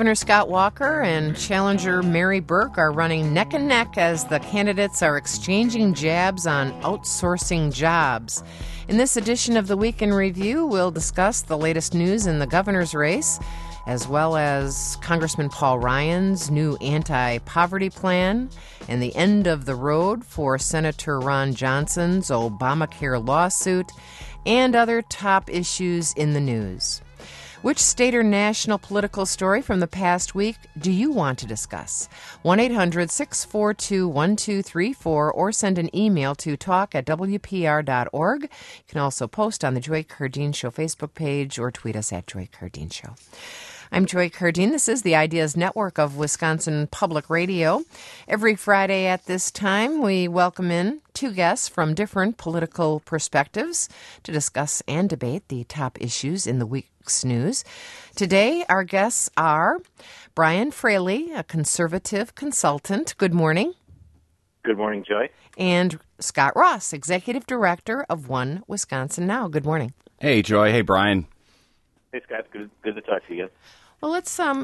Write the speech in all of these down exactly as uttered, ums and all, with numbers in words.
Governor Scott Walker and challenger Mary Burke are running neck and neck as the candidates are exchanging jabs on outsourcing jobs. In this edition of the Week in Review, we'll discuss the latest news in the governor's race, as well as Congressman Paul Ryan's new anti-poverty plan and the end of the road for Senator Ron Johnson's Obamacare lawsuit, and other top issues in the news. Which state or national political story from the past week do you want to discuss? one eight hundred six four two one two three four or send an email to talk at w p r dot org. You can also post on the Joy Cardine Show Facebook page or tweet us at Joy Cardine Show. I'm Joy Cardine. This is the Ideas Network of Wisconsin Public Radio. Every Friday at this time, we welcome in two guests from different political perspectives to discuss and debate the top issues in the week's news. Today, our guests are Brian Fraley, a conservative consultant. Good morning. Good morning, Joy. And Scott Ross, Executive Director of One Wisconsin Now. Good morning. Hey, Joy. Hey, Brian. Hey, Scott. Good, good to talk to you again. Well, let's um,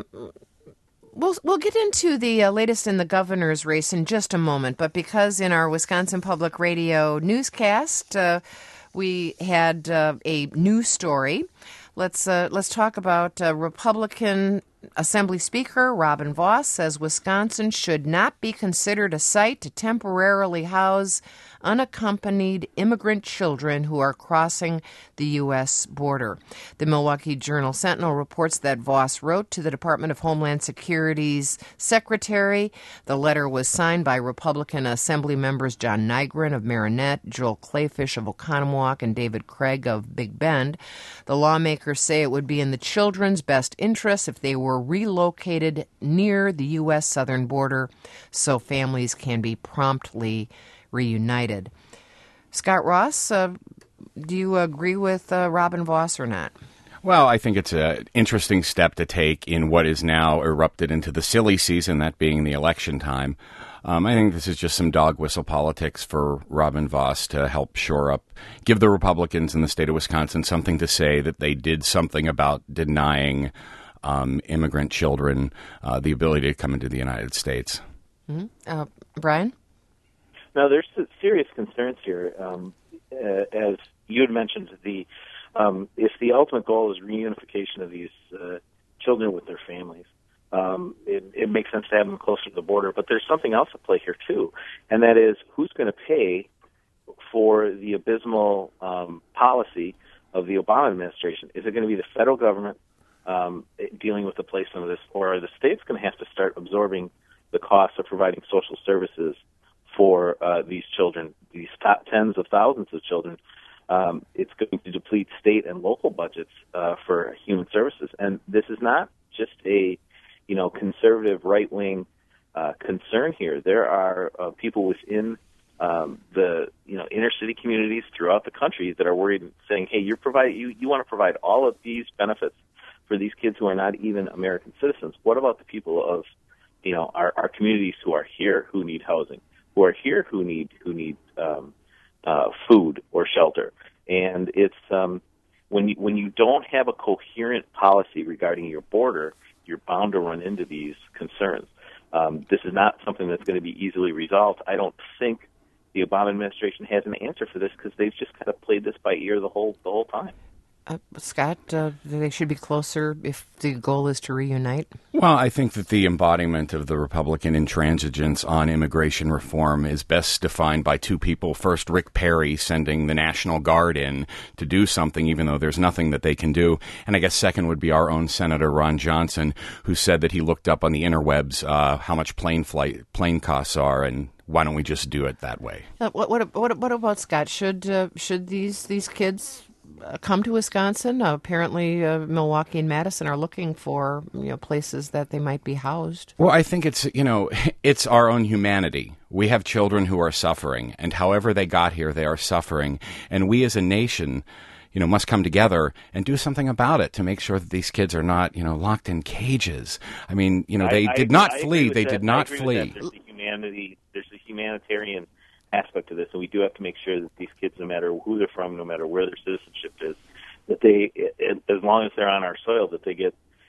we'll we'll get into the uh, latest in the governor's race in just a moment. But because in our Wisconsin Public Radio newscast uh, we had uh, a news story, let's uh, let's talk about uh, Republican Assembly Speaker Robin Vos says Wisconsin should not be considered a site to temporarily house unaccompanied immigrant children who are crossing the U S border. The Milwaukee Journal-Sentinel reports that Vos wrote to the Department of Homeland Security's secretary. The letter was signed by Republican Assembly members John Nygren of Marinette, Joel Clayfish of Oconomowoc, and David Craig of Big Bend. The lawmakers say it would be in the children's best interest if they were relocated near the U S southern border so families can be promptly reunited. Scott Ross, uh, do you agree with uh, Robin Vos or not? Well, I think it's an interesting step to take in what is now erupted into the silly season, that being the election time. Um, I think this is just some dog whistle politics for Robin Vos to help shore up, give the Republicans in the state of Wisconsin something to say that they did something about denying um, immigrant children uh, the ability to come into the United States. Mm-hmm. Uh, Brian? Now, there's serious concerns here. Um, uh, as you had mentioned, the um, if the ultimate goal is reunification of these uh, children with their families, um, it, it makes sense to have them closer to the border. But there's something else at play here, too, and that is who's going to pay for the abysmal um, policy of the Obama administration? Is it going to be the federal government um, dealing with the placement of this, or are the states going to have to start absorbing the costs of providing social services for uh, these children, these top tens of thousands of children? Um, it's going to deplete state and local budgets uh, for human services. And this is not just a, you know, conservative right-wing uh, concern here. There are uh, people within um, the, you know, inner-city communities throughout the country that are worried, saying, hey, you're provide, you, you want to provide all of these benefits for these kids who are not even American citizens. What about the people of, you know, our, our communities who are here who need housing? Who are here who need who need um, uh, food or shelter, and it's um, when you when you don't have a coherent policy regarding your border, you're bound to run into these concerns. Um, this is not something that's going to be easily resolved. I don't think the Obama administration has an answer for this because they've just kind of played this by ear the whole the whole time. Uh, Scott, uh, they should be closer if the goal is to reunite? Well, I think that the embodiment of the Republican intransigence on immigration reform is best defined by two people. First, Rick Perry sending the National Guard in to do something, even though there's nothing that they can do. And I guess second would be our own Senator Ron Johnson, who said that he looked up on the interwebs uh, how much plane flight plane costs are, and why don't we just do it that way? Uh, what, what, what, what about Scott? Should uh, should these these kids come to Wisconsin? Uh, apparently, uh, Milwaukee and Madison are looking for, you know, places that they might be housed. Well, I think it's, you know, it's our own humanity. We have children who are suffering, and however they got here, they are suffering. And we as a nation, you know, must come together and do something about it to make sure that these kids are not, you know, locked in cages. I mean, you know, they I, did I, not I flee. They that. did not There's flee. the humanity. There's a humanitarian aspect to this, and we do have to make sure that these kids, no matter who they're from, no matter where their citizenship is, that they, as long as they're on our soil, that they get, you know,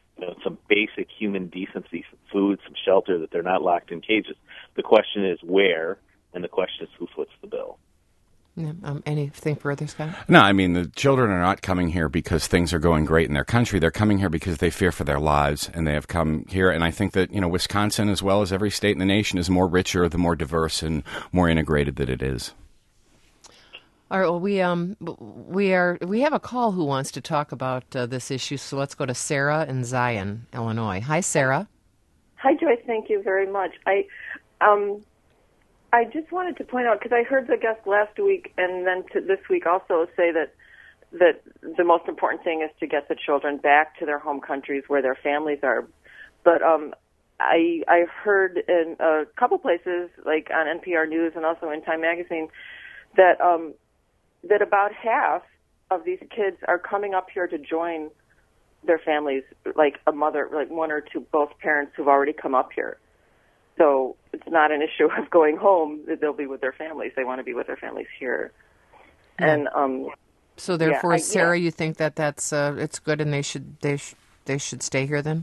some basic human decency, some food, some shelter, that they're not locked in cages. The question is where, and the question is who foots the bill. Yeah, um, anything further, Scott? No, I mean, the children are not coming here because things are going great in their country. They're coming here because they fear for their lives, and they have come here. And I think that, you know, Wisconsin, as well as every state in the nation, is more richer, the more diverse and more integrated that it is. All right, well, we um we are we have a call who wants to talk about uh, this issue, so let's go to Sarah in Zion, Illinois. Hi, Sarah. Hi, Joyce. Thank you very much. I um I just wanted to point out, because I heard the guest last week and then to this week also say that that the most important thing is to get the children back to their home countries where their families are. But um, I I heard in a couple places, like on N P R News and also in Time Magazine, that um, that about half of these kids are coming up here to join their families, like a mother, like one or two, both parents who've already come up here. So it's not an issue of going home. They'll be with their families. They want to be with their families here. Yeah. And um, so therefore, yeah, I, Sarah, yeah. you think that that's uh, it's good, and they should they sh- they should stay here then?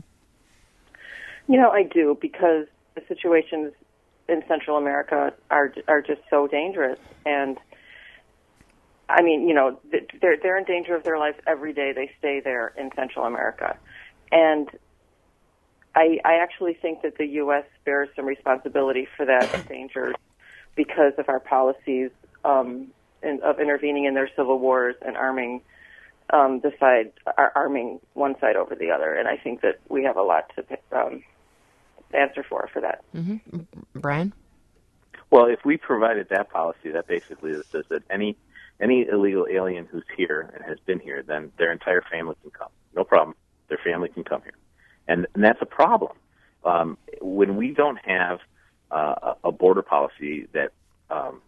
You know, I do, because the situations in Central America are are just so dangerous. And I mean, you know, they're they're in danger of their lives every day they stay there in Central America. And I, I actually think that the U S bears some responsibility for that danger because of our policies um, in, of intervening in their civil wars and arming um, the side, ar- arming one side over the other. And I think that we have a lot to um, answer for for that. Mm-hmm. Brian? Well, if we provided that policy, that basically says that any any illegal alien who's here and has been here, then their entire family can come. No problem. Their family can come here. And, and that's a problem. Um, when we don't have uh, a border policy that um,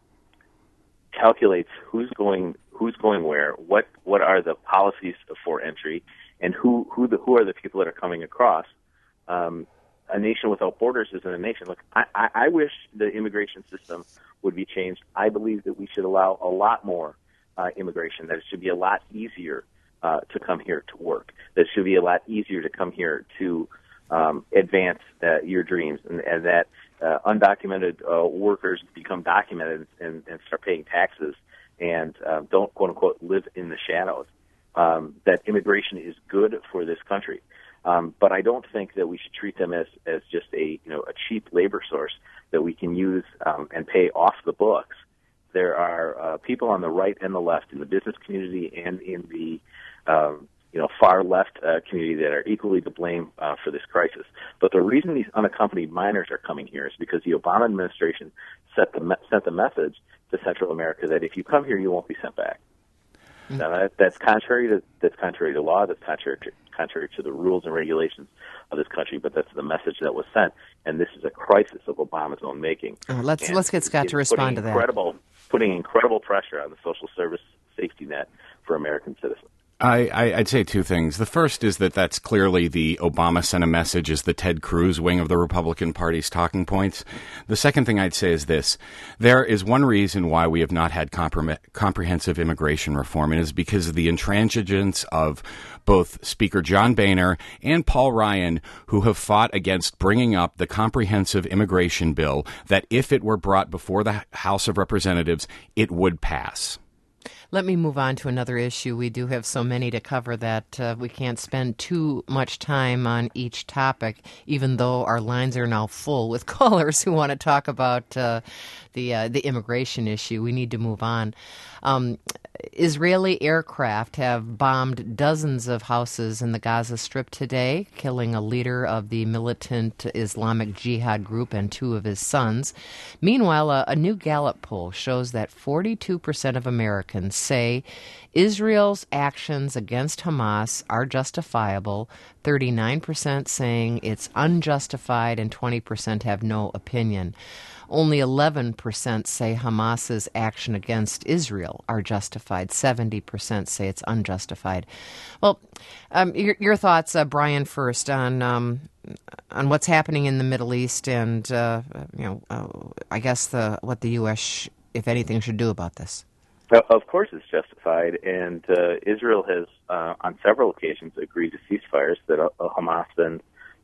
calculates who's going who's going where, what what are the policies for entry, and who who the who are the people that are coming across, um, a nation without borders isn't a nation. Look, I, I, I wish the immigration system would be changed. I believe that we should allow a lot more uh, immigration. That it should be a lot easier Uh, to come here to work. That it should be a lot easier to come here to um, advance uh, your dreams, and, and that uh, undocumented uh, workers become documented and, and start paying taxes and uh, don't, quote unquote, live in the shadows. Um, that immigration is good for this country, um, but I don't think that we should treat them as as just a you know a cheap labor source that we can use um, and pay off the books. There are uh, people on the right and the left, in the business community and in the um, you know far left uh, community, that are equally to blame uh, for this crisis. But the reason these unaccompanied minors are coming here is because the Obama administration set the me- sent the message to Central America that if you come here, you won't be sent back. Mm-hmm. Now that, that's contrary to that's contrary to law. That's contrary to, contrary to the rules and regulations of this country. But that's the message that was sent, and this is a crisis of Obama's own making. Oh, let's and let's get Scott to respond to that. Incredible, putting incredible pressure on the social service safety net for American citizens. I, I, I'd say two things. The first is that that's clearly the Obama sent a message is the Ted Cruz wing of the Republican Party's talking points. The second thing I'd say is this. There is one reason why we have not had compre- comprehensive immigration reform, and it is because of the intransigence of both Speaker John Boehner and Paul Ryan, who have fought against bringing up the comprehensive immigration bill that if it were brought before the House of Representatives, it would pass. Let me move on to another issue. We do have so many to cover that uh, we can't spend too much time on each topic, even though our lines are now full with callers who want to talk about uh, the uh, the immigration issue. We need to move on. Um, Israeli aircraft have bombed dozens of houses in the Gaza Strip today, killing a leader of the militant Islamic Jihad group and two of his sons. Meanwhile, a, a new Gallup poll shows that forty-two percent of Americans say Israel's actions against Hamas are justifiable, thirty-nine percent saying it's unjustified, and twenty percent have no opinion. Only eleven percent say Hamas's action against Israel are justified. seventy percent say it's unjustified. Well, um, your, your thoughts, uh, Brian, first on um, on what's happening in the Middle East, and uh, you know, uh, I guess the what the U S, sh- if anything, should do about this. Of course, it's justified, and uh, Israel has, uh, on several occasions, agreed to ceasefires that uh, Hamas and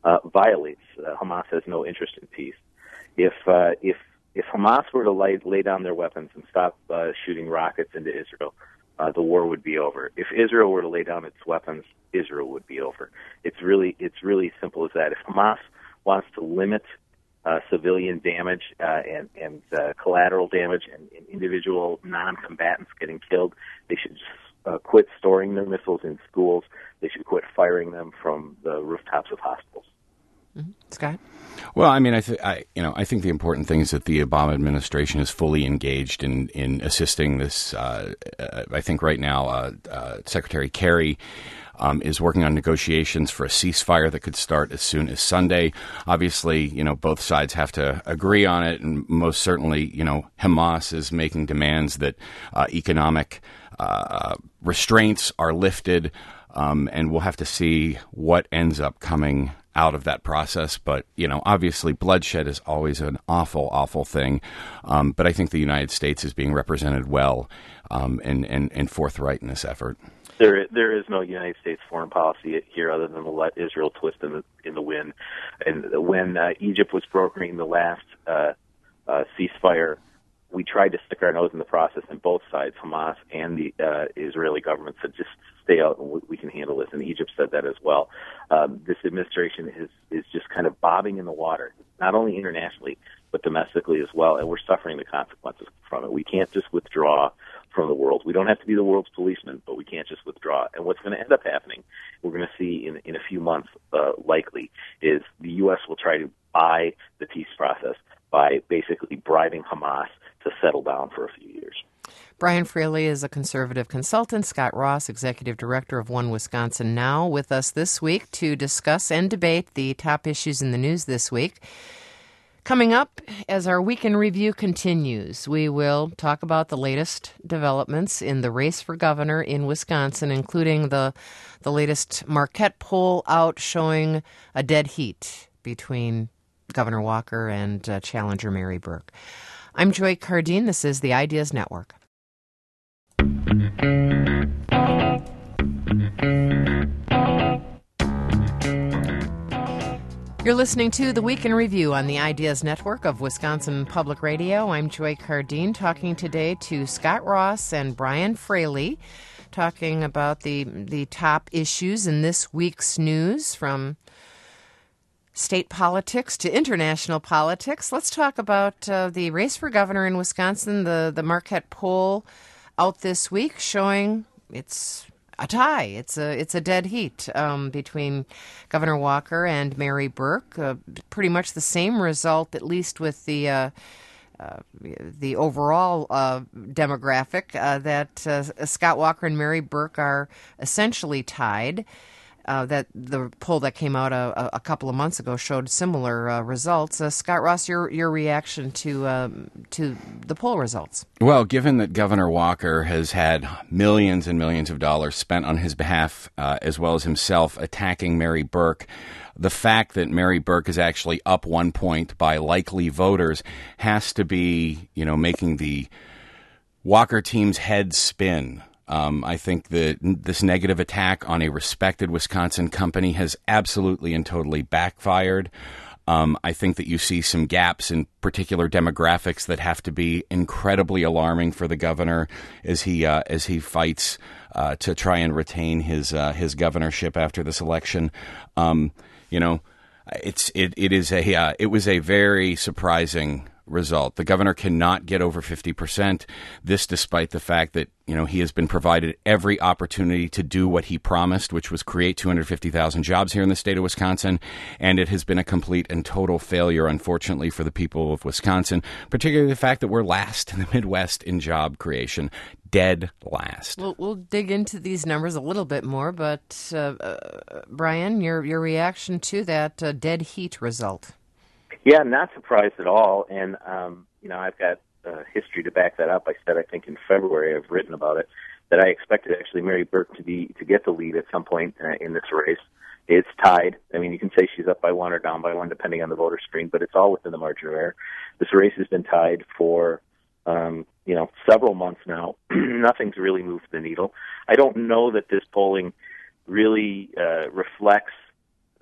uh, violates. Uh, Hamas has no interest in peace. If uh, if if Hamas were to lay, lay down their weapons and stop uh, shooting rockets into Israel, uh, the war would be over. If Israel were to lay down its weapons, Israel would be over. It's really it's really simple as that. If Hamas wants to limit uh, civilian damage uh, and and uh, collateral damage and, and individual non-combatants getting killed, they should just uh, quit storing their missiles in schools. They should quit firing them from the rooftops of hospitals. Mm-hmm. Scott? Well, I mean, I, th- I, you know, I think the important thing is that the Obama administration is fully engaged in, in assisting this. Uh, uh, I think right now, uh, uh, Secretary Kerry um, is working on negotiations for a ceasefire that could start as soon as Sunday. Obviously, you know, both sides have to agree on it, and most certainly, you know, Hamas is making demands that uh, economic uh, restraints are lifted, um, and we'll have to see what ends up coming out of that process. But, you know, obviously bloodshed is always an awful, awful thing. Um, but I think the United States is being represented well um, and, and, and forthright in this effort. There, there is no United States foreign policy here other than to let Israel twist in the, in the wind. And when uh, Egypt was brokering the last uh, uh, ceasefire, we tried to stick our nose in the process, and both sides, Hamas and the uh, Israeli government, said just stay out and we can handle this. And Egypt said that as well. Um, this administration is is just kind of bobbing in the water, not only internationally but domestically as well, and we're suffering the consequences from it. We can't just withdraw from the world. We don't have to be the world's policeman, but we can't just withdraw. And what's going to end up happening, we're going to see in, in a few months, uh, likely, is the U S will try to buy the peace process by basically bribing Hamas to settle down for a few years. Brian Fraley is a conservative consultant. Scott Ross, executive director of One Wisconsin Now, with us this week to discuss and debate the top issues in the news this week. Coming up, as our Week in Review continues, we will talk about the latest developments in the race for governor in Wisconsin, including the the latest Marquette poll out showing a dead heat between Governor Walker and uh, challenger Mary Burke. I'm Joy Cardine. This is the Ideas Network. You're listening to The Week in Review on the Ideas Network of Wisconsin Public Radio. I'm Joy Cardine, talking today to Scott Ross and Brian Fraley, talking about the the top issues in this week's news, from state politics to international politics. Let's talk about uh, the race for governor in Wisconsin. The, the Marquette poll out this week showing it's a tie. It's a it's a dead heat um, between Governor Walker and Mary Burke. Uh, pretty much the same result, at least with the uh, uh, the overall uh, demographic, uh, that uh, Scott Walker and Mary Burke are essentially tied. Uh, that the poll that came out a, a couple of months ago showed similar uh, results. Uh, Scott Ross, your your reaction to um, to the poll results? Well, given that Governor Walker has had millions and millions of dollars spent on his behalf, uh, as well as himself attacking Mary Burke, the fact that Mary Burke is actually up one point by likely voters has to be, you know, making the Walker team's head spin. Um, I think that this negative attack on a respected Wisconsin company has absolutely and totally backfired. Um, I think that you see some gaps in particular demographics that have to be incredibly alarming for the governor as he uh, as he fights uh, to try and retain his uh, his governorship after this election. Um, you know, it's it it is a uh, it was a very surprising result. The governor cannot get over fifty percent. This despite the fact that, you know, he has been provided every opportunity to do what he promised, which was create two hundred fifty thousand jobs here in the state of Wisconsin. And it has been a complete and total failure, unfortunately, for the people of Wisconsin, particularly the fact that we're last in the Midwest in job creation. Dead last. We'll, we'll dig into these numbers a little bit more, but uh, uh, Brian, your, your reaction to that uh, dead heat result? Yeah, I'm not surprised at all, and um, you know, I've got uh, history to back that up. I said, I think in February, I've written about it, that I expected actually Mary Burke to be to get the lead at some point uh, in this race. It's tied. I mean, you can say she's up by one or down by one, depending on the voter screen, but it's all within the margin of error. This race has been tied for um, you know several months now. Nothing's really moved the needle. I don't know that this polling really uh, reflects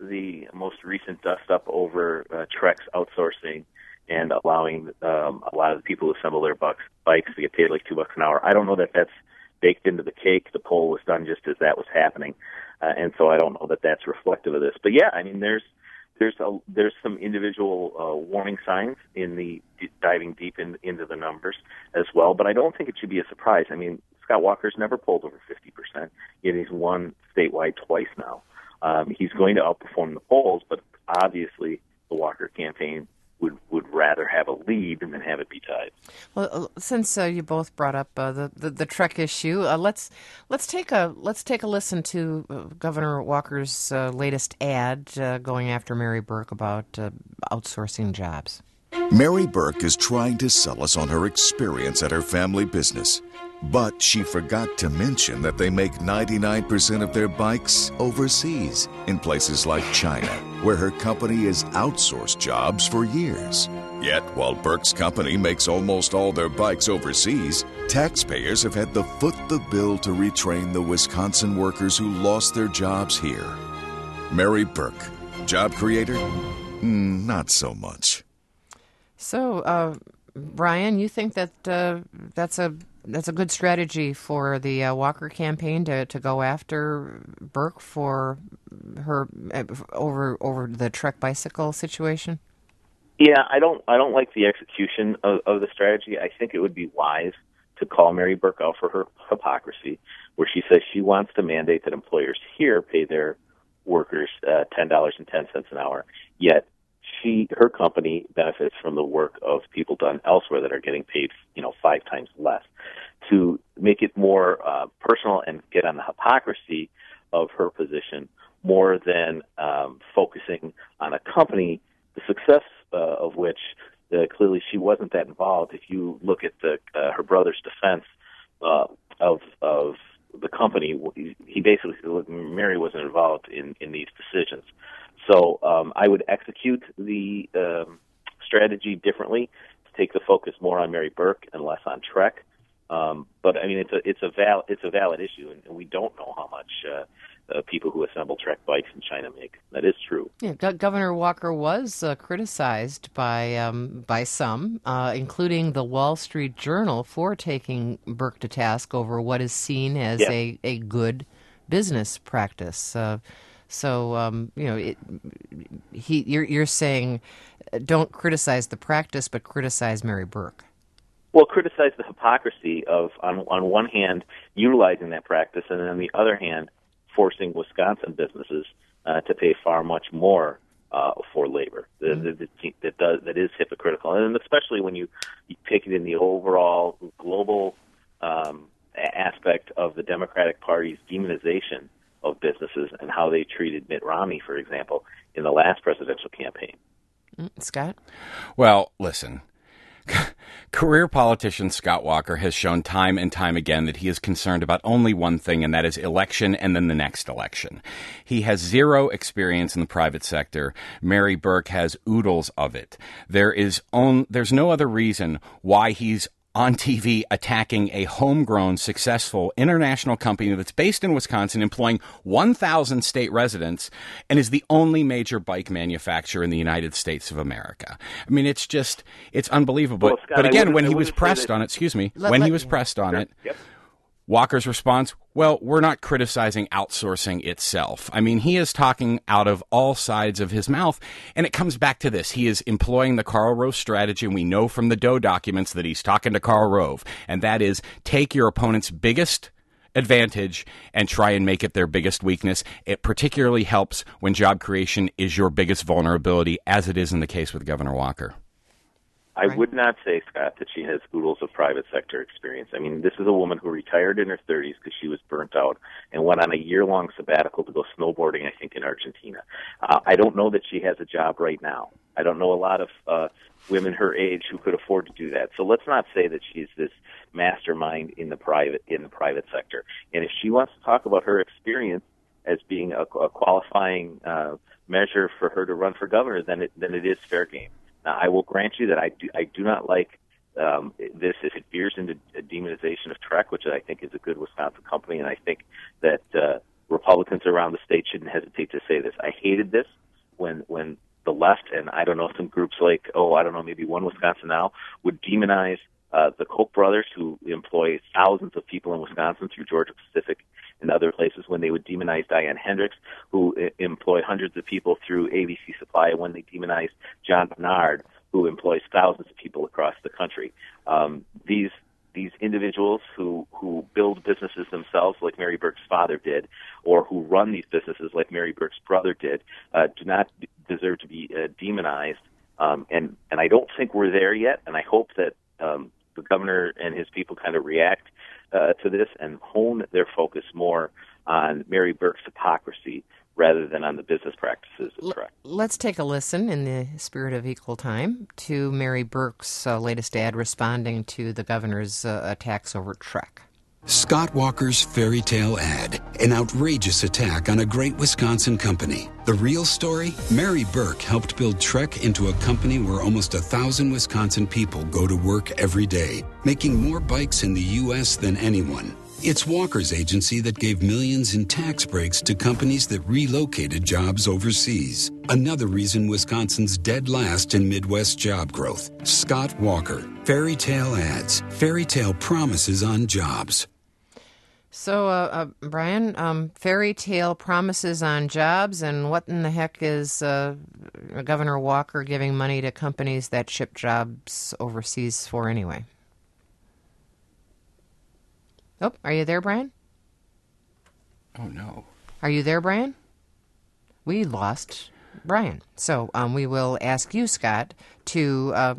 the most recent dust-up over uh, Trek's outsourcing and allowing um, a lot of the people who assemble their bucks, bikes to get paid like two bucks an hour. I don't know that that's baked into the cake. The poll was done just as that was happening, uh, and so I don't know that that's reflective of this. But yeah, I mean, there's there's a, there's some individual uh, warning signs in the d- diving deep in, into the numbers as well. But I don't think it should be a surprise. I mean, Scott Walker's never polled over fifty percent, yet he's won statewide twice now. Um, he's going to outperform the polls, but obviously the Walker campaign would, would rather have a lead than have it be tied. Well, since uh, you both brought up uh, the, the the Trek issue, uh, let's let's take a let's take a listen to uh, Governor Walker's uh, latest ad uh, going after Mary Burke about uh, outsourcing jobs. Mary Burke is trying to sell us on her experience at her family business. But she forgot to mention that they make ninety-nine percent of their bikes overseas, in places like China, where her company has outsourced jobs for years. Yet, while Burke's company makes almost all their bikes overseas, taxpayers have had to foot the bill to retrain the Wisconsin workers who lost their jobs here. Mary Burke, job creator? Mm, not so much. So, uh, Brian, you think that uh, that's a That's a good strategy for the uh, Walker campaign to, to go after Burke for her uh, over over the Trek bicycle situation? Yeah, I don't I don't like the execution of, of the strategy. I think it would be wise to call Mary Burke out for her hypocrisy, where she says she wants to mandate that employers here pay their workers uh, ten dollars and ten cents an hour, yet she her company benefits from the work of people done elsewhere that are getting paid, you know, five times less. To make it more uh, personal and get on the hypocrisy of her position more than um, focusing on a company, the success uh, of which uh, clearly she wasn't that involved. If you look at the uh, her brother's defense uh, of of the company, he basically said Mary wasn't involved in, in these decisions. So um, I would execute the um, strategy differently to take the focus more on Mary Burke and less on Trek. Um, but I mean, it's a it's a val it's a valid issue, and, and we don't know how much uh, uh, people who assemble Trek bikes in China make. That is true. Yeah, Go- Governor Walker was uh, criticized by um, by some, uh, including the Wall Street Journal, for taking Burke to task over what is seen as yeah. a, a good business practice. Uh, so um, you know, it, he you're you're saying don't criticize the practice, but criticize Mary Burke. Well, criticize the hypocrisy of, on on one hand, utilizing that practice, and on the other hand, forcing Wisconsin businesses uh, to pay far much more uh, for labor. Mm-hmm. That, that, that, does, that is hypocritical, and especially when you, you take it in the overall global um, aspect of the Democratic Party's demonization of businesses and how they treated Mitt Romney, for example, in the last presidential campaign. Mm-hmm. Scott? Well, listen. Career politician Scott Walker has shown time and time again that he is concerned about only one thing, and that is election and then the next election. He has zero experience in the private sector. Mary Burke has oodles of it. There is on, there's no other reason why he's on T V attacking a homegrown, successful international company that's based in Wisconsin, employing one thousand state residents, and is the only major bike manufacturer in the United States of America. I mean, it's just, it's unbelievable. Well, Scott, but again, when I he was say pressed that- on it, excuse me, Let- when let- he was pressed on Sure. it, Yep. Walker's response, well, we're not criticizing outsourcing itself. I mean, he is talking out of all sides of his mouth, and it comes back to this. He is employing the Karl Rove strategy, and we know from the Doe documents that he's talking to Karl Rove, and that is take your opponent's biggest advantage and try and make it their biggest weakness. It particularly helps when job creation is your biggest vulnerability, as it is in the case with Governor Walker. I Right. would not say, Scott, that she has oodles of private sector experience. I mean, this is a woman who retired in her thirties because she was burnt out and went on a year-long sabbatical to go snowboarding, I think, in Argentina. Uh, I don't know that she has a job right now. I don't know a lot of uh, women her age who could afford to do that. So let's not say that she's this mastermind in the private in the private sector. And if she wants to talk about her experience as being a, a qualifying uh, measure for her to run for governor, then it, then it is fair game. Now, I will grant you that I do, I do not like um, this if it veers into a demonization of Trek, which I think is a good Wisconsin company, and I think that uh, Republicans Republicans around the state shouldn't hesitate to say this. I hated this when when the left, and I don't know, some groups like, oh, I don't know, maybe One Wisconsin Now, would demonize uh, the Koch brothers, who employ thousands of people in Wisconsin through Georgia Pacific and other places, when they would demonize Diane Hendricks, who uh, employ hundreds of people through A B C Supply, and when they demonized John Bernard, who employs thousands of people across the country. Um, these these individuals who, who build businesses themselves, like Mary Burke's father did, or who run these businesses like Mary Burke's brother did, uh, do not deserve to be uh, demonized. Um, and, and I don't think we're there yet, and I hope that um, the governor and his people kind of react uh, to this and hone their focus more on Mary Burke's hypocrisy rather than on the business practices of Trek. Let's take a listen, in the spirit of equal time, to Mary Burke's uh, latest ad responding to the governor's uh, attacks over Trek. Scott Walker's fairy tale ad, an outrageous attack on a great Wisconsin company. The real story? Mary Burke helped build Trek into a company where almost a thousand Wisconsin people go to work every day, making more bikes in the U S than anyone. It's Walker's agency that gave millions in tax breaks to companies that relocated jobs overseas. Another reason Wisconsin's dead last in Midwest job growth. Scott Walker. Fairy tale ads. Fairy tale promises on jobs. So, uh, uh, Brian, um, fairy tale promises on jobs, and what in the heck is uh, Governor Walker giving money to companies that ship jobs overseas for anyway? Oh, are you there, Brian? Oh, no. Are you there, Brian? We lost Brian. So um, we will ask you, Scott, to uh,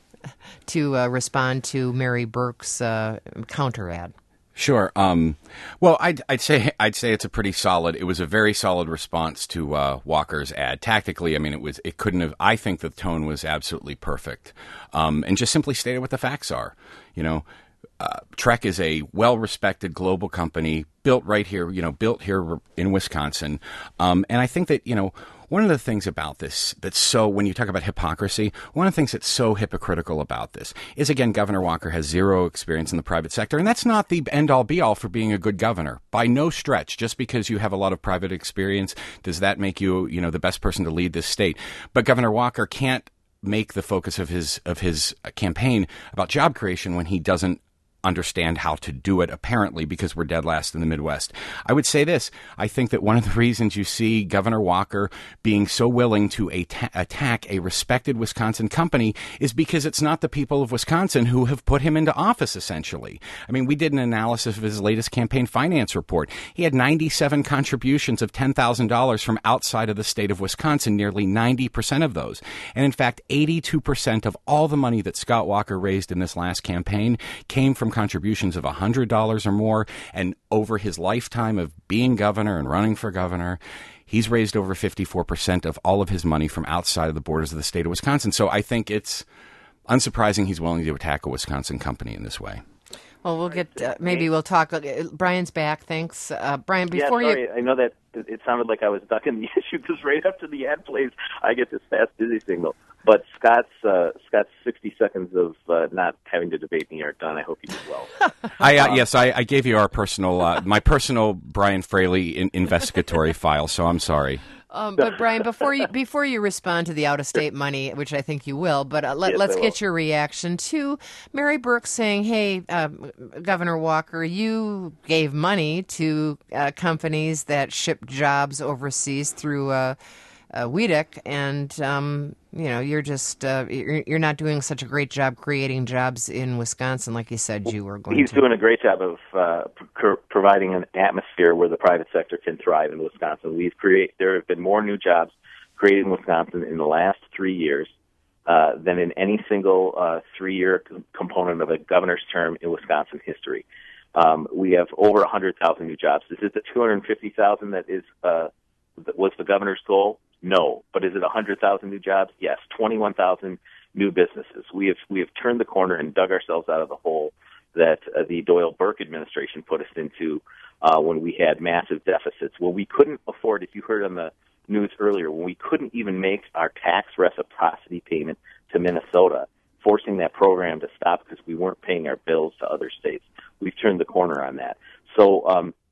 to uh, respond to Mary Burke's uh, counter ad. Sure. Um, well, I'd, I'd say I'd say it's a pretty solid. It was a very solid response to uh, Walker's ad. Tactically, I mean, it was. It couldn't have. I think the tone was absolutely perfect, um, and just simply stated what the facts are. You know. Uh, Trek is a well-respected global company built right here, you know, built here in Wisconsin. Um, and I think that, you know, one of the things about this that's so, when you talk about hypocrisy, one of the things that's so hypocritical about this is, again, Governor Walker has zero experience in the private sector. And that's not the end-all be-all for being a good governor. By no stretch. Just because you have a lot of private experience, does that make you, you know, the best person to lead this state? But Governor Walker can't make the focus of his, of his campaign about job creation when he doesn't understand how to do it, apparently, because we're dead last in the Midwest. I would say this. I think that one of the reasons you see Governor Walker being so willing to at- attack a respected Wisconsin company is because it's not the people of Wisconsin who have put him into office, essentially. I mean, we did an analysis of his latest campaign finance report. He had ninety-seven contributions of ten thousand dollars from outside of the state of Wisconsin, nearly ninety percent of those. And in fact, eighty-two percent of all the money that Scott Walker raised in this last campaign came from contributions of one hundred dollars or more, and over his lifetime of being governor and running for governor, he's raised over fifty-four percent of all of his money from outside of the borders of the state of Wisconsin. So I think it's unsurprising he's willing to attack a Wisconsin company in this way. Well, we'll get, uh, maybe we'll talk. Uh, Brian's back. Thanks. Uh, Brian, before yeah, sorry, you... I know that it sounded like I was ducking the issue because right after the ad plays, I get this fast busy signal. But Scott's uh, Scott's sixty seconds of uh, not having to debate me are done. I hope you did well. I uh, um, yes, I, I gave you our personal, uh, my personal Brian Fraley in, investigatory file. So I'm sorry. Um, but Brian, before you before you respond to the out-of-state money, which I think you will, but uh, let, yes, let's get your reaction to Mary Burke saying, "Hey, uh, Governor Walker, you gave money to uh, companies that ship jobs overseas through uh, uh, W E D C, and um, you know you're just uh, you're, you're not doing such a great job creating jobs in Wisconsin, like you said you were going He's to." He's doing a great job of uh, pro- providing an atmosphere where the private sector can thrive in Wisconsin. We've create there have been more new jobs created in Wisconsin in the last three years uh, than in any single uh, three-year com- component of a governor's term in Wisconsin history. Um, we have over one hundred thousand new jobs. Is it the two hundred fifty thousand that is uh, that was the governor's goal? No. But is it one hundred thousand new jobs? Yes. twenty-one thousand new businesses. We have we have turned the corner and dug ourselves out of the hole that uh, the Doyle-Burke administration put us into uh, when we had massive deficits, when we couldn't afford, if you heard on the news earlier, when we couldn't even make our tax reciprocity payment to Minnesota, forcing that program to stop because we weren't paying our bills to other states. We've turned the corner on that. So um,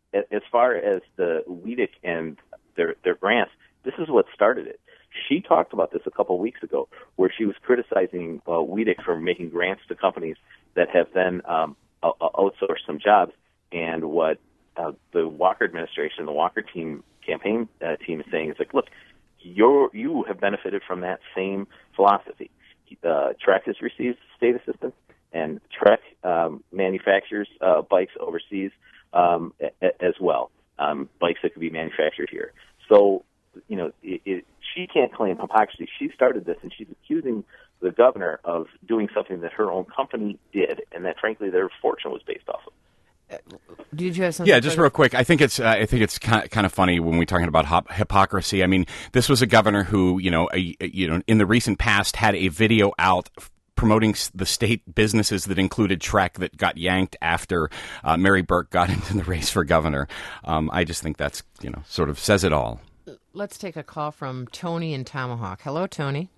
as far as the Weedick and their their grants, this is what started it. She talked about this a couple of weeks ago, where she was criticizing uh, Weedick for making grants to companies that have then um, outsourced some jobs. And what uh, the Walker administration, the Walker team campaign uh, team is saying is like, look, you're, you have benefited from that same philosophy. Uh, Trek has received state assistance, and Trek um, manufactures uh, bikes overseas um, a- as well, um, bikes that could be manufactured here. So, you know, it, it, she can't claim hypocrisy. She started this, and she's accusing the governor of doing something that her own company did, and that, frankly, their fortune was based off of. Did you have something? Yeah, just real quick. I think it's uh, I think it's kind of funny when we're talking about hop- hypocrisy. I mean, this was a governor who, you know, a, you know, in the recent past had a video out promoting the state businesses that included Trek that got yanked after uh, Mary Burke got into the race for governor. Um, I just think that's, you know, sort of says it all. Let's take a call from Tony in Tomahawk. Hello, Tony.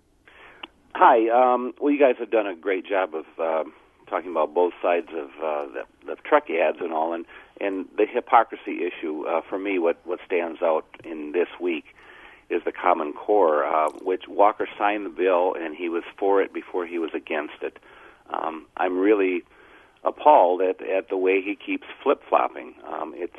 Hi. Um, well, you guys have done a great job of uh, talking about both sides of uh, the, the truck ads and all, and, and the hypocrisy issue. Uh, for me, what, what stands out in this week is the Common Core, uh, which Walker signed the bill, and he was for it before he was against it. Um, I'm really appalled at, at the way he keeps flip-flopping. Um, it's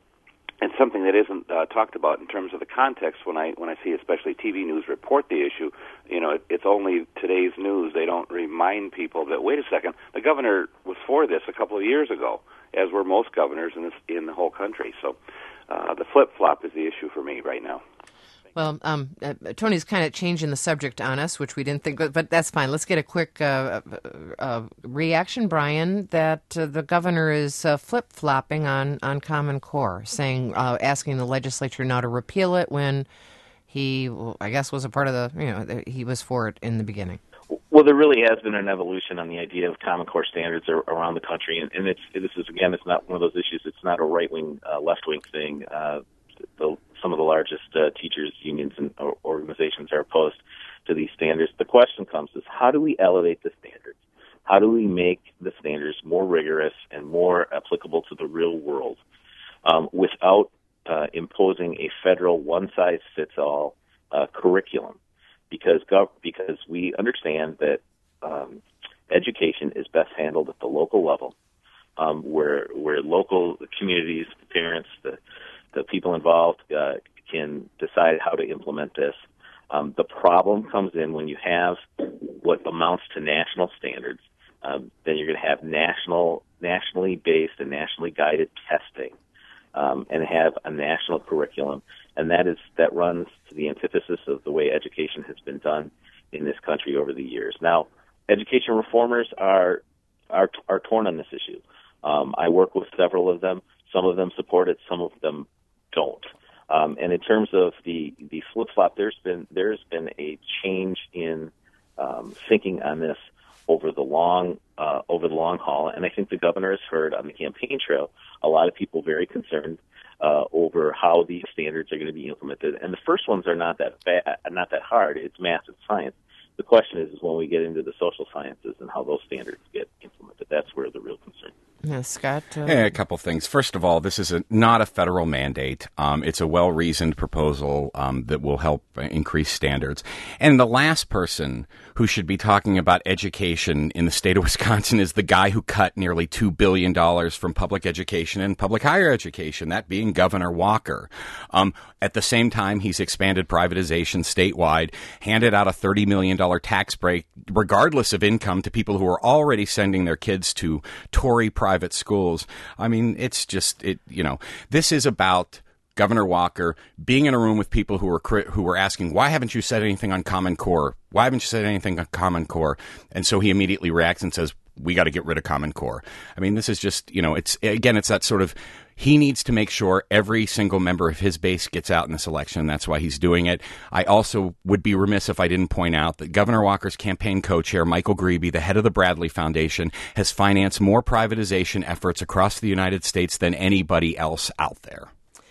It's something that isn't uh, talked about in terms of the context. When I when I see especially T V news report the issue, you know, it, it's only today's news. They don't remind people that, wait a second, the governor was for this a couple of years ago, as were most governors in this in the whole country. So uh, the flip-flop is the issue for me right now. Well, um, uh, Tony's kind of changing the subject on us, which we didn't think, but, but that's fine. Let's get a quick uh, uh, reaction, Brian, that uh, the governor is uh, flip-flopping on, on Common Core, saying, uh, asking the legislature now to repeal it when he, well, I guess, was a part of the, you know, he was for it in the beginning. Well, there really has been an evolution on the idea of Common Core standards around the country, and, and it's this is again, it's not one of those issues. It's not a right-wing, uh, left-wing thing. Uh, the, some of the largest uh, teachers unions and organizations are opposed to these standards. The question comes is, how do we elevate the standards? How do we make the standards more rigorous and more applicable to the real world um, without uh, imposing a federal one-size-fits-all uh, curriculum? Because gov- because we understand that um, education is best handled at the local level, um, where where local communities, the parents, the the people involved uh, can decide how to implement this. Um, the problem comes in when you have what amounts to national standards. Um, then you're going to have national, nationally based and nationally guided testing, um, and have a national curriculum, and that is that runs to the antithesis of the way education has been done in this country over the years. Now, education reformers are are are torn on this issue. Um, I work with several of them. Some of them support it. Some of them don't. Um, and in terms of the, the flip-flop, there's been there's been a change in um, thinking on this over the long uh, over the long haul. And I think the governor has heard on the campaign trail a lot of people very concerned uh, over how these standards are going to be implemented. And the first ones are not that bad, not that hard. It's math and science. The question is, is when we get into the social sciences and how those standards get implemented. That's where the real concern is. Yeah, Scott? Uh... Yeah, a couple things. First of all, this is a, not a federal mandate. Um, it's a well-reasoned proposal um, that will help increase standards. And the last person who should be talking about education in the state of Wisconsin is the guy who cut nearly two billion dollars from public education and public higher education, that being Governor Walker. Um, at the same time, he's expanded privatization statewide, handed out a thirty million dollars tax break, regardless of income, to people who are already sending their kids to Tory private private schools. I mean, it's just, it. you know, this is about Governor Walker being in a room with people who were who were asking, why haven't you said anything on Common Core? Why haven't you said anything on Common Core? And so he immediately reacts and says, we got to get rid of Common Core. I mean, this is just, you know, it's, again, it's that sort of, he needs to make sure every single member of his base gets out in this election, and that's why he's doing it. I also would be remiss if I didn't point out that Governor Walker's campaign co-chair, Michael Grebe, the head of the Bradley Foundation, has financed more privatization efforts across the United States than anybody else out there.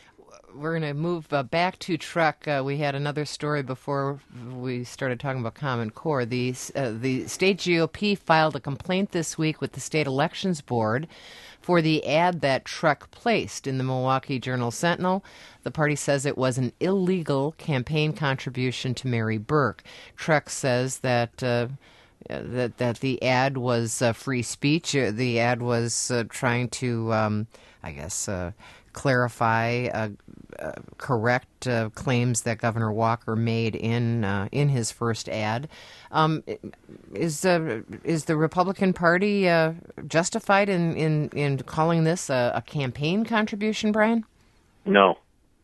We're going to move uh, back to truck. Uh, we had another story before we started talking about Common Core. The, uh, the state G O P filed a complaint this week with the state elections board, for the ad that Trek placed in the Milwaukee Journal-Sentinel. The party says it was an illegal campaign contribution to Mary Burke. Trek says that uh, that that the ad was uh, free speech. Uh, the ad was uh, trying to, um, I guess, uh, clarify, uh, uh, correct uh, claims that Governor Walker made in uh, in his first ad. Um, is uh, is the Republican Party uh, justified in, in, in calling this a, a campaign contribution, Brian? No.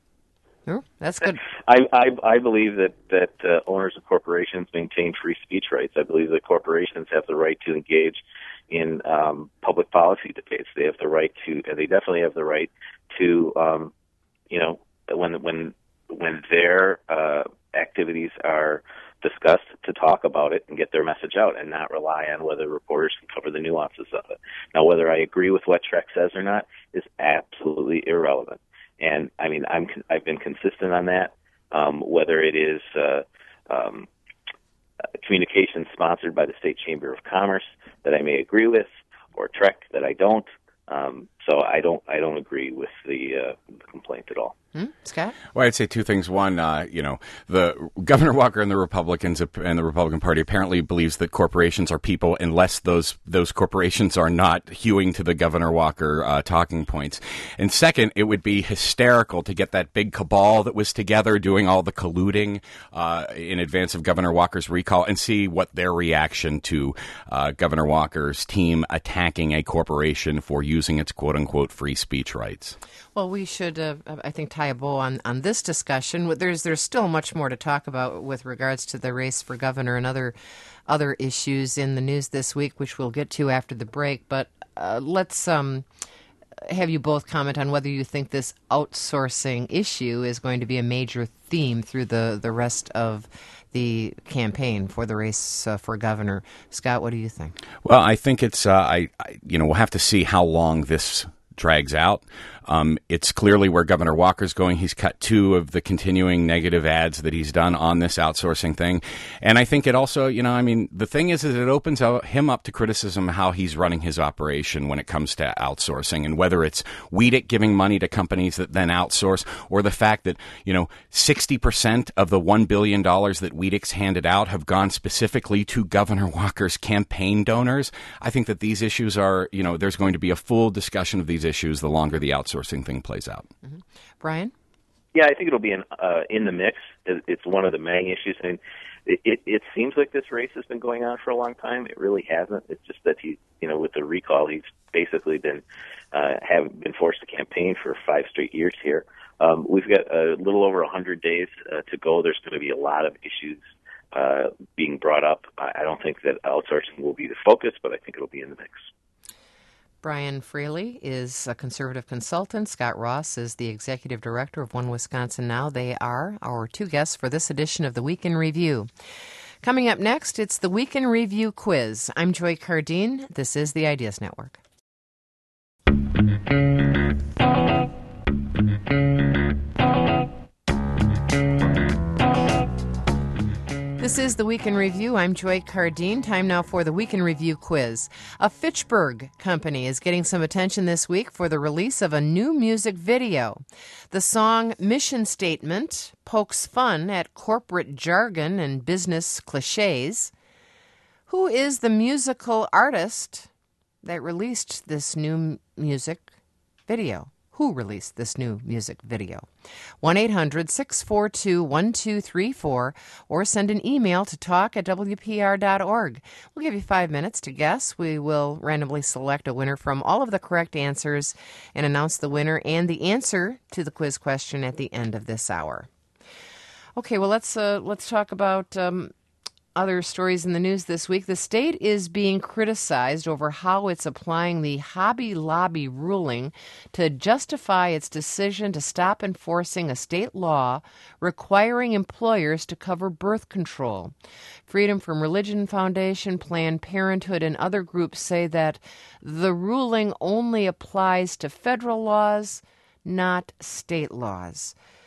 Oh, that's good. I, I, I believe that, that uh, owners of corporations maintain free speech rights. I believe that corporations have the right to engage in um, public policy debates. They have the right to, they definitely have the right to, um, you know, when when when their uh, activities are discussed, to talk about it and get their message out, and not rely on whether reporters can cover the nuances of it. Now, whether I agree with what Trek says or not is absolutely irrelevant. And I mean, I'm I've been consistent on that. Um, whether it is uh, um, communications sponsored by the State Chamber of Commerce that I may agree with, or Trek that I don't. Um, so I don't I don't agree with the, uh, the complaint at all. Hmm? Scott? Well, I'd say two things. One, uh, you know, the Governor Walker and the Republicans and the Republican Party apparently believes that corporations are people, unless those those corporations are not hewing to the Governor Walker uh, talking points. And second, it would be hysterical to get that big cabal that was together doing all the colluding uh, in advance of Governor Walker's recall and see what their reaction to uh, Governor Walker's team attacking a corporation for using its quote-unquote free speech rights. Well, we should, uh, I think, tie a bow on, on this discussion. There's there's still much more to talk about with regards to the race for governor and other other issues in the news this week, which we'll get to after the break. But uh, let's um, have you both comment on whether you think this outsourcing issue is going to be a major theme through the, the rest of the campaign for the race uh, for governor. Scott, what do you think? Well, I think it's, uh, I, I, you know, we'll have to see how long this drags out. Um, it's clearly where Governor Walker's going. He's cut two of the continuing negative ads that he's done on this outsourcing thing. And I think it also, you know, I mean, the thing is, is it opens him up to criticism how he's running his operation when it comes to outsourcing, and whether it's Weedick giving money to companies that then outsource, or the fact that, you know, sixty percent of the one billion dollars that Weedick's handed out have gone specifically to Governor Walker's campaign donors. I think that these issues are, you know, there's going to be a full discussion of these issues the longer the outsourcing thing plays out. Mm-hmm. Brian? Yeah, I think it'll be in uh, in the mix. It's one of the main issues. I mean, it, it, it seems like this race has been going on for a long time. It really hasn't. It's just that he, you know, with the recall, he's basically been uh, have been forced to campaign for five straight years here. Um, we've got a little over one hundred days uh, to go. There's going to be a lot of issues uh, being brought up. I don't think that outsourcing will be the focus, but I think it'll be in the mix. Brian Fraley is a conservative consultant. Scott Ross is the executive director of One Wisconsin Now. They are our two guests for this edition of the Week in Review. Coming up next, it's the Week in Review quiz. I'm Joy Cardine. This is the Ideas Network. This is the Week in Review. I'm Joy Cardine. Time now for the Week in Review quiz. A Fitchburg company is getting some attention this week for the release of a new music video. The song Mission Statement pokes fun at corporate jargon and business cliches. Who is the musical artist that released this new music video? Who released this new music video? one eight hundred six four two one two three four or send an email to talk at w p r dot org. We'll give you five minutes to guess. We will randomly select a winner from all of the correct answers and announce the winner and the answer to the quiz question at the end of this hour. Okay, well, let's uh, let's talk about um, other stories in the news this week. The state is being criticized over how it's applying the Hobby Lobby ruling to justify its decision to stop enforcing a state law requiring employers to cover birth control. Freedom from Religion Foundation, Planned Parenthood, and other groups say that the ruling only applies to federal laws, not state laws.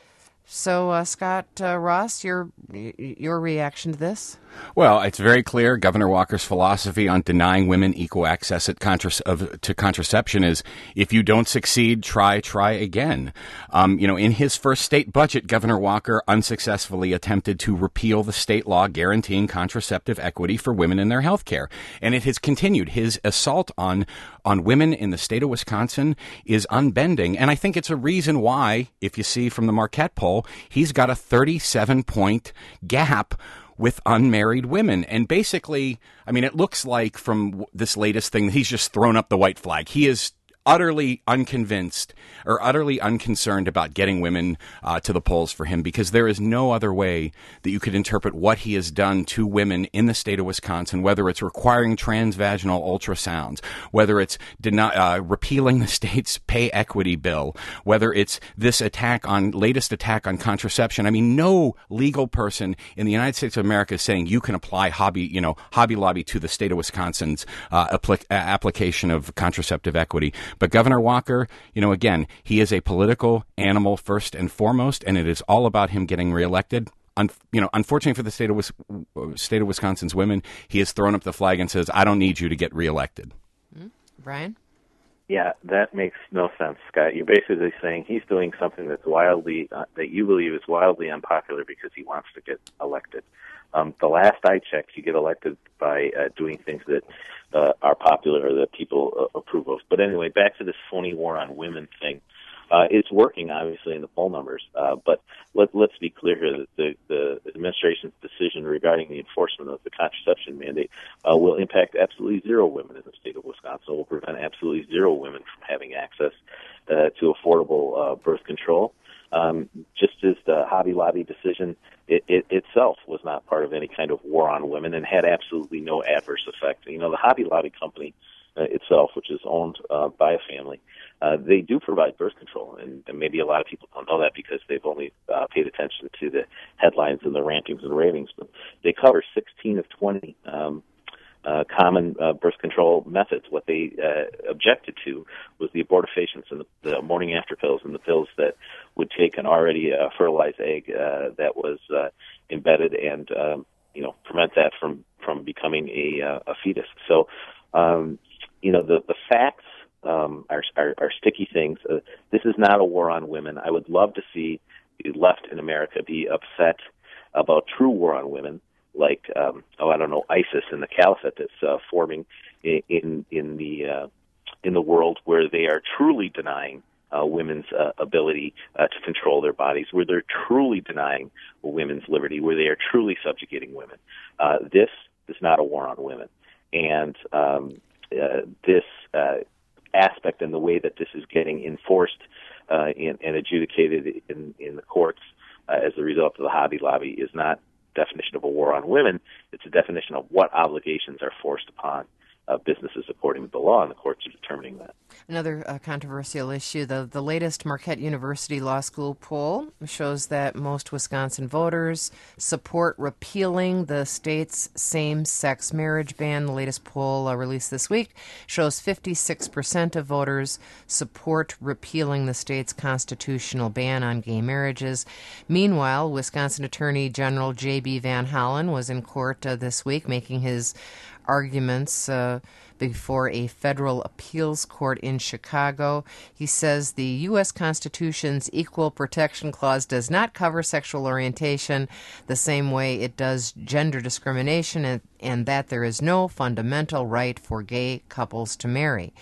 So, uh, Scott uh, Ross, your your reaction to this? Well, it's very clear. Governor Walker's philosophy on denying women equal access at contra- of, to contraception is, if you don't succeed, try, try again. Um, you know, in his first state budget, Governor Walker unsuccessfully attempted to repeal the state law guaranteeing contraceptive equity for women in their health care. And it has continued. His assault on on women in the state of Wisconsin is unbending. And I think it's a reason why, if you see from the Marquette poll, he's got a thirty-seven point gap with unmarried women. And basically, I mean, it looks like from this latest thing, he's just thrown up the white flag. He is utterly unconvinced or utterly unconcerned about getting women uh, to the polls for him, because there is no other way that you could interpret what he has done to women in the state of Wisconsin, whether it's requiring transvaginal ultrasounds, whether it's deni- uh, repealing the state's pay equity bill, whether it's this attack on latest attack on contraception. I mean, no legal person in the United States of America is saying you can apply Hobby, you know, Hobby Lobby to the state of Wisconsin's uh, applic- application of contraceptive equity. But Governor Walker, you know, again, he is a political animal first and foremost, and it is all about him getting reelected. Un- you know, unfortunately for the state of Wis- state of Wisconsin's women, he has thrown up the flag and says, "I don't need you to get reelected." Mm-hmm. Brian? Yeah, that makes no sense, Scott. You're basically saying he's doing something that's wildly uh, that you believe is wildly unpopular because he wants to get elected. Um, the last I checked, you get elected by uh, doing things that uh, are popular or that people uh, approve of. But anyway, back to this phony war on women thing. Uh, it's working, obviously, in the poll numbers. Uh, but let, let's be clear here that the, the administration's decision regarding the enforcement of the contraception mandate uh, will impact absolutely zero women in the state of Wisconsin. It will prevent absolutely zero women from having access uh, to affordable uh, birth control. Um, just as the Hobby Lobby decision it, it itself was not part of any kind of war on women and had absolutely no adverse effect. You know, the Hobby Lobby company uh, itself, which is owned uh, by a family, uh, they do provide birth control, and, and maybe a lot of people don't know that because they've only uh, paid attention to the headlines and the rantings and ravings. But they cover sixteen of twenty um, Uh, common uh, birth control methods. What they uh, objected to was the abortifacients and the, the morning after pills and the pills that would take an already uh, fertilized egg uh, that was uh, embedded and um, you know prevent that from from becoming a, uh, a fetus. So um, you know the the facts um, are, are are sticky things. Uh, this is not a war on women. I would love to see the left in America be upset about true war on women, like um, oh I don't know ISIS and the caliphate that's uh, forming in in, in the uh, in the world, where they are truly denying uh, women's uh, ability uh, to control their bodies, where they're truly denying women's liberty, where they are truly subjugating women. Uh, this is not a war on women, and um, uh, this uh, aspect and the way that this is getting enforced uh, in, and adjudicated in in the courts uh, as a result of the Hobby Lobby is not definition of a war on women. It's a definition of what obligations are forced upon uh, businesses according to the law, and the courts are determining that. Another uh, controversial issue, the, the latest Marquette University Law School poll shows that most Wisconsin voters support repealing the state's same-sex marriage ban. The latest poll uh, released this week shows fifty-six percent of voters support repealing the state's constitutional ban on gay marriages. Meanwhile, Wisconsin Attorney General J B Van Hollen was in court uh, this week making his arguments uh, before a federal appeals court in Chicago. He says the U S Constitution's Equal Protection Clause does not cover sexual orientation the same way it does gender discrimination, and, and that there is no fundamental right for gay couples to marry.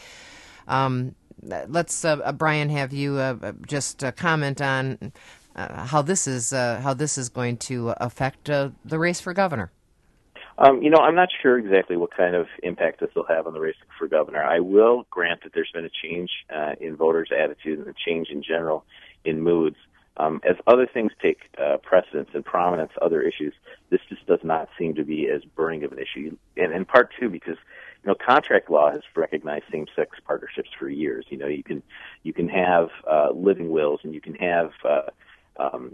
Um, let's, uh, Brian, have you uh, just uh, comment on uh, how this is uh, how this is going to affect uh, the race for governor. Um, you know, I'm not sure exactly what kind of impact this will have on the race for governor. I will grant that there's been a change uh, in voters' attitude and a change in general in moods. Um, as other things take uh, precedence and prominence, other issues, this just does not seem to be as burning of an issue. And in part, too, because you know, contract law has recognized same-sex partnerships for years. You know, you can you can have uh, living wills, and you can have uh, um,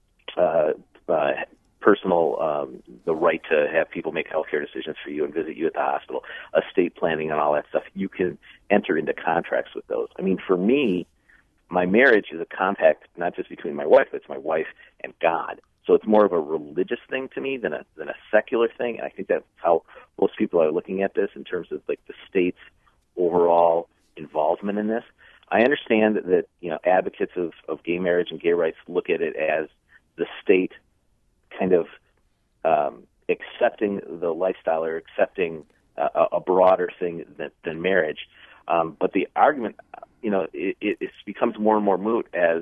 uh, uh, personal, um, the right to have people make healthcare decisions for you and visit you at the hospital, estate planning and all that stuff. You can enter into contracts with those. I mean, for me, my marriage is a compact not just between my wife, but it's my wife and God. So it's more of a religious thing to me than a than a secular thing. And I think that's how most people are looking at this in terms of like the state's overall involvement in this. I understand that, you know, advocates of, of gay marriage and gay rights look at it as the state kind of um, accepting the lifestyle or accepting uh, a broader thing than, than marriage. Um, but the argument, you know, it, it becomes more and more moot as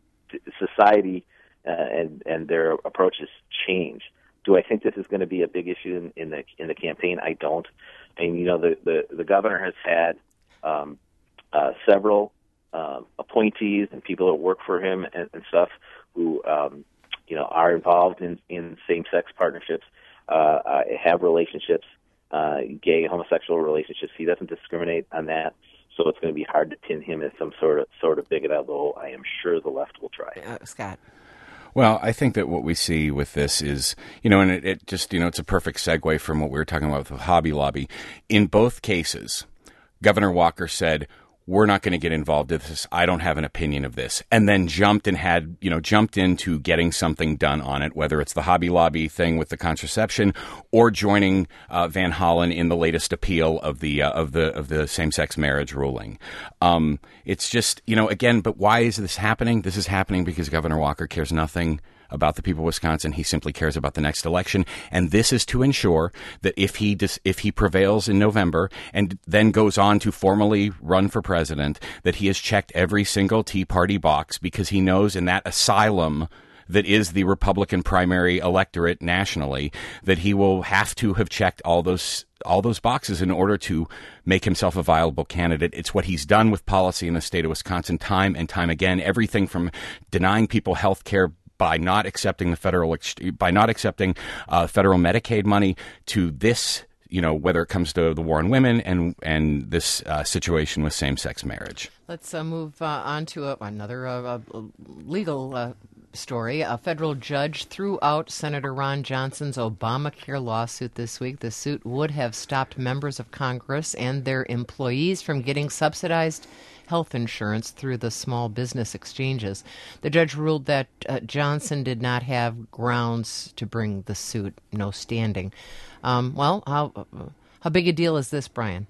society uh, and and their approaches change. Do I think this is going to be a big issue in, in the in the campaign? I don't. And you know, the the, the governor has had um, uh, several uh, appointees and people that work for him and, and stuff who um, you know are involved in, in same-sex partnerships, uh, uh, have relationships, uh, gay homosexual relationships. He doesn't discriminate on that. So it's going to be hard to pin him as some sort of sort of bigot, although I am sure the left will try. Uh, Scott. Well, I think that what we see with this is, you know, and it, it just, you know, it's a perfect segue from what we were talking about with Hobby Lobby. In both cases, Governor Walker said, we're not going to get involved in this. I don't have an opinion of this. And then jumped and had, you know, jumped into getting something done on it, whether it's the Hobby Lobby thing with the contraception or joining uh, Van Hollen in the latest appeal of the uh, of the of the same-sex marriage ruling. Um, it's just, you know, again, but why is this happening? This is happening because Governor Walker cares nothing about the people of Wisconsin. He simply cares about the next election. And this is to ensure that if he dis- if he prevails in November and then goes on to formally run for president, that he has checked every single Tea Party box, because he knows in that asylum that is the Republican primary electorate nationally, that he will have to have checked all those all those boxes in order to make himself a viable candidate. It's what he's done with policy in the state of Wisconsin time and time again. Everything from denying people health care by not accepting the federal by not accepting uh, federal Medicaid money to this, you know, whether it comes to the war on women and and this uh, situation with same-sex marriage. Let's uh, move uh, on to a, another uh, legal uh, story. A federal judge threw out Senator Ron Johnson's Obamacare lawsuit this week. The suit would have stopped members of Congress and their employees from getting subsidized health insurance through the small business exchanges. The judge ruled that uh, Johnson did not have grounds to bring the suit, no standing. Um, well, how uh, how big a deal is this, Brian?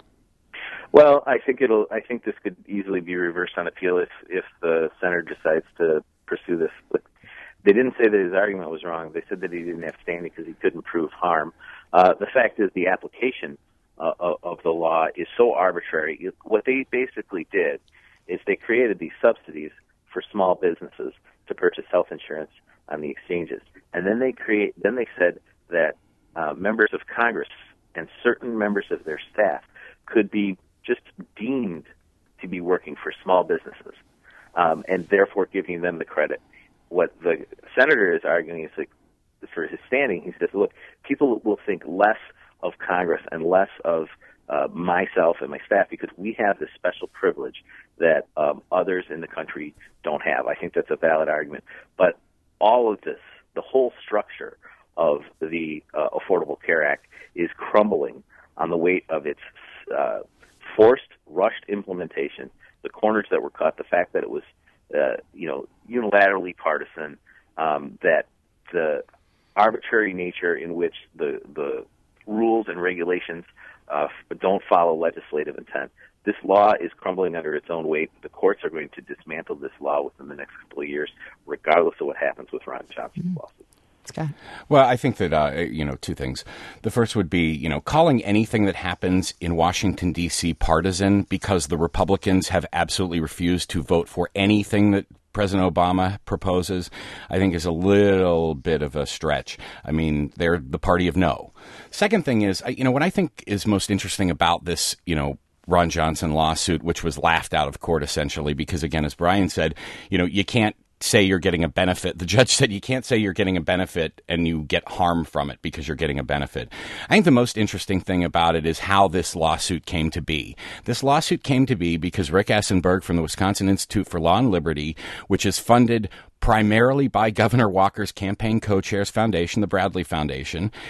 Well, I think it'll. I think this could easily be reversed on appeal if if the senator decides to pursue this. But they didn't say that his argument was wrong. They said that he didn't have standing because he couldn't prove harm. Uh, the fact is, the application uh, of, of the law is so arbitrary. What they basically did is they created these subsidies for small businesses to purchase health insurance on the exchanges, and then they create. Then they said that uh, members of Congress and certain members of their staff could be just deemed to be working for small businesses, um, and therefore giving them the credit. What the senator is arguing is like, for his standing, he says, look, people will think less of Congress and less of uh, myself and my staff because we have this special privilege that um, others in the country don't have. I think that's a valid argument. But all of this, the whole structure of the uh, Affordable Care Act is crumbling on the weight of its uh, forced, rushed implementation, the corners that were cut, the fact that it was, uh, you know, unilaterally partisan, um, that the arbitrary nature in which the the rules and regulations uh, don't follow legislative intent. This law is crumbling under its own weight. The courts are going to dismantle this law within the next couple of years, regardless of what happens with Ron Johnson's mm-hmm. lawsuit. Scott. Well, I think that, uh, you know, two things. The first would be, you know, calling anything that happens in Washington, D C partisan because the Republicans have absolutely refused to vote for anything that President Obama proposes, I think is a little bit of a stretch. I mean, they're the party of no. Second thing is, you know, what I think is most interesting about this, you know, Ron Johnson lawsuit, which was laughed out of court essentially because, again, as Brian said, you know, you can't say you're getting a benefit. The judge said you can't say you're getting a benefit and you get harm from it because you're getting a benefit. I think the most interesting thing about it is how this lawsuit came to be. This lawsuit came to be because Rick Essenberg from the Wisconsin Institute for Law and Liberty, which is funded primarily by Governor Walker's campaign co-chair's foundation, the Bradley Foundation,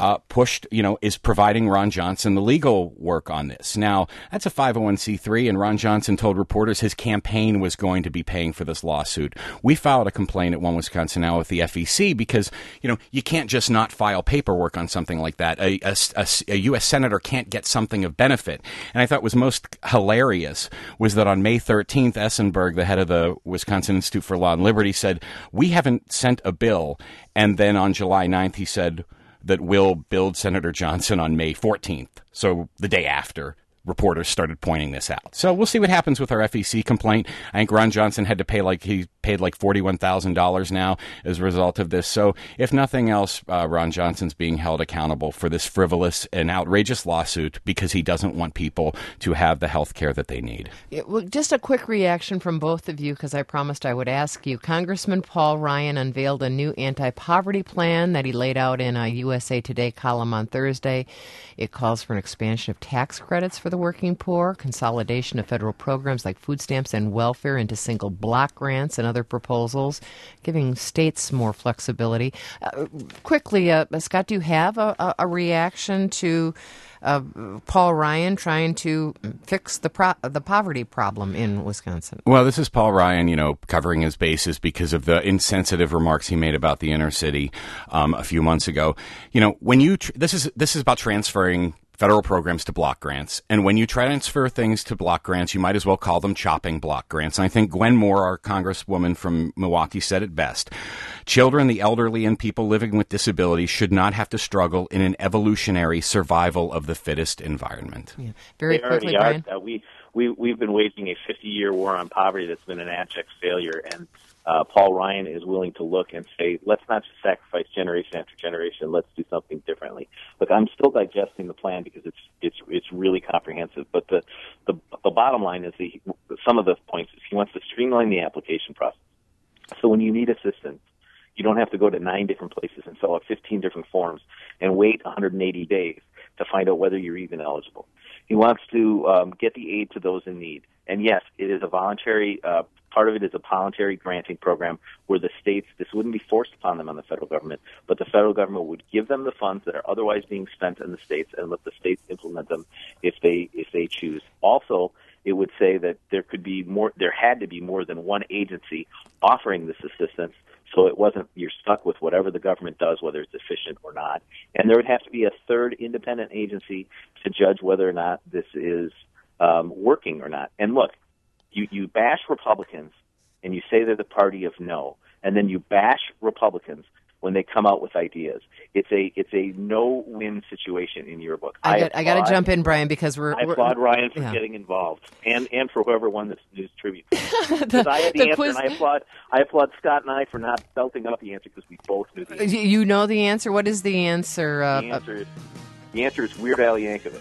uh, pushed, you know, is providing Ron Johnson the legal work on this. Now, that's a five oh one c three, and Ron Johnson told reporters his campaign was going to be paying for this lawsuit. We filed a complaint at One Wisconsin Now with the F E C because, you know, you can't just not file paperwork on something like that. A, a, a, a U S senator can't get something of benefit. And I thought was most hilarious was that on May thirteenth, Essenberg, the head of the Wisconsin Institute for Law and Liberty, said, we haven't sent a bill. And then on July ninth, he said that we'll build Senator Johnson on May fourteenth. So the day after, reporters started pointing this out. So we'll see what happens with our F E C complaint. I think Ron Johnson had to pay like he paid like forty-one thousand dollars now as a result of this. So if nothing else, uh, Ron Johnson's being held accountable for this frivolous and outrageous lawsuit because he doesn't want people to have the health care that they need. Yeah, well, just a quick reaction from both of you, because I promised I would ask you. Congressman Paul Ryan unveiled a new anti-poverty plan that he laid out in a U S A Today column on Thursday. It calls for an expansion of tax credits for the working poor, consolidation of federal programs like food stamps and welfare into single block grants and other proposals, giving states more flexibility. Uh, quickly, uh, Scott, do you have a, a, a reaction to uh, Paul Ryan trying to fix the pro- the poverty problem in Wisconsin? Well, this is Paul Ryan, you know, covering his bases because of the insensitive remarks he made about the inner city um, a few months ago. You know, when you tr- this is this is about transferring federal programs to block grants. And when you transfer things to block grants, you might as well call them chopping block grants. And I think Gwen Moore, our congresswoman from Milwaukee, said it best. Children, the elderly, and people living with disabilities should not have to struggle in an evolutionary survival of the fittest environment. Yeah. Very they quickly, already Brian. are. Uh, we, we, we've been waging a fifty-year war on poverty that's been an abject failure, and Uh, Paul Ryan is willing to look and say, let's not just sacrifice generation after generation. Let's do something differently. Look, I'm still digesting the plan because it's it's it's really comprehensive. But the the, the bottom line is the, some of the points is he wants to streamline the application process. So when you need assistance, you don't have to go to nine different places and fill out fifteen different forms and wait one hundred eighty days to find out whether you're even eligible. He wants to um, get the aid to those in need. And yes, it is a voluntary uh, part of it is a voluntary granting program where the states, this wouldn't be forced upon them on the federal government, but the federal government would give them the funds that are otherwise being spent in the states and let the states implement them if they if they choose. Also, it would say that there could be more, there had to be more than one agency offering this assistance, so it wasn't you're stuck with whatever the government does, whether it's efficient or not. And there would have to be a third independent agency to judge whether or not this is um, working or not. And look, You, you bash Republicans and you say they're the party of no, and then you bash Republicans when they come out with ideas. It's a it's a no-win situation in your book. I, I, I got to jump in, Brian, because we're... I we're, applaud Ryan for yeah. getting involved, and, and for whoever won this news tribute. the, Because I had the, the answer, quiz... and I applaud, I applaud Scott and I for not belting out the answer because we both knew the answer. You know the answer? What is the answer? Uh, The answer is, the answer is Weird Al Yankovic.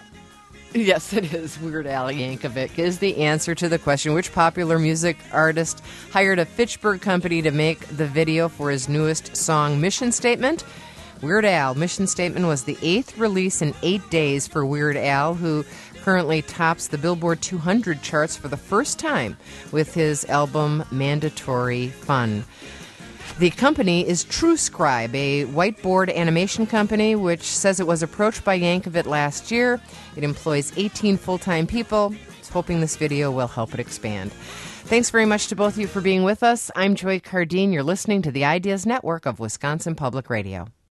Yes, it is. Weird Al Yankovic is the answer to the question, which popular music artist hired a Fitchburg company to make the video for his newest song, Mission Statement? Weird Al. Mission Statement was the eighth release in eight days for Weird Al, who currently tops the Billboard two hundred charts for the first time with his album Mandatory Fun. The company is TrueScribe, a whiteboard animation company, which says it was approached by Yankovic last year. It employs eighteen full-time people. It's hoping this video will help it expand. Thanks very much to both of you for being with us. I'm Joy Cardine. You're listening to the Ideas Network of Wisconsin Public Radio.